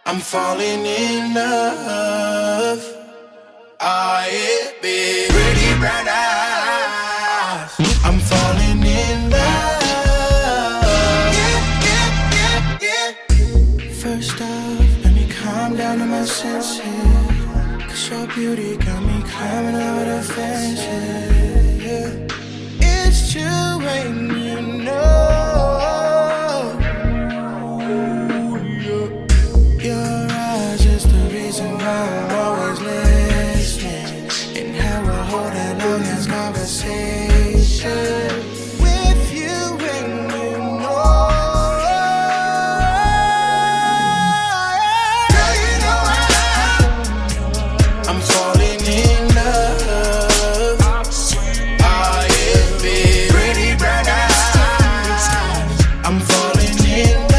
I'm falling in love. Ah, yeah, baby. Pretty brown eyes. I'm falling in love. Yeah. First off, let me calm down to my senses. Cause your beauty got me climbing over the fences. Yeah. It's true when you know. Your eyes is the reason why I'm always listening. And how I hold that long as conversation with you when you know. Girl, you know I'm falling in love. Ah, yeah, baby. Pretty brown eyes. I'm falling in love.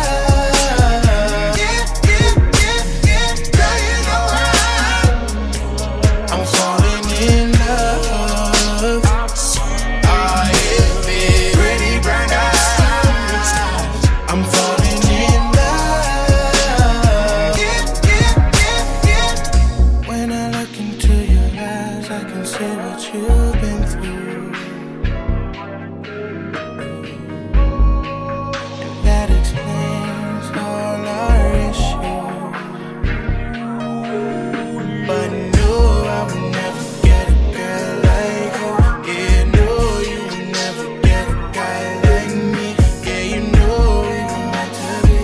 You've been through, and that explains all our issues. But no, I would never get a girl like you. Yeah, no, you would never get a guy like me. Yeah, you know we were meant to be.